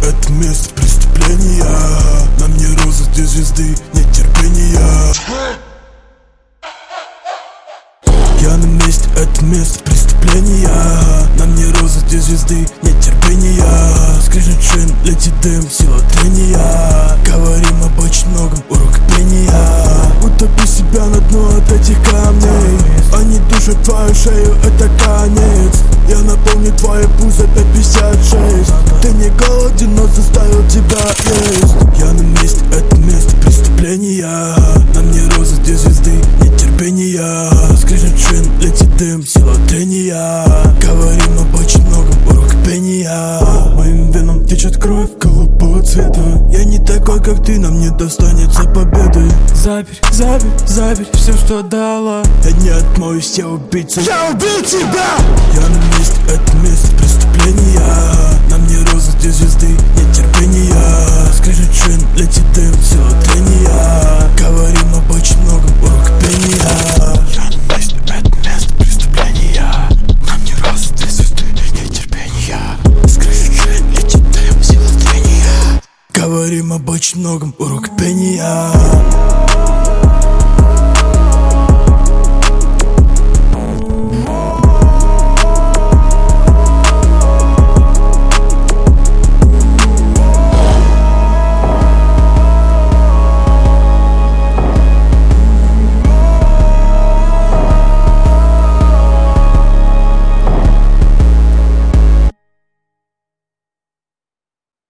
это место преступления. Нам не розы, две звезды, нет терпения. Я на месте, это место преступления. Нам не розы, две звезды, нет терпения. Скрежет шин, летит дым, сила трения. Говорим об очень многом, урок пения. Утопи себя на дно от этих камней. Они душат твою шею, это конец. Я наполню твое пузо 556. Ты не голоден, но заставил тебя есть. Я на месте, это место преступления. Нам не розы, две звезды, нет терпения. Скрежет шин, летит дым, сила трения. Говорим об очень многом, урок пения. Моим венам течет кровь голубого цвета. Я не такой, как ты, нам не достанется победы. Заберь, заберь, заберь все, что дала. Я не отмоюсь, я убийца. Я убил тебя! Я на месте, это место преступления. Нам не розы, две звезды, нет терпения. Скрежет шин, летит дым, сила трения. Говорим об очень многом, урок пения. Я на месте, это место преступления. Нам не розы, две звезды, нет терпения. Скрежет шин, летит дым, сила трения. Говорим об очень многом, урок пения.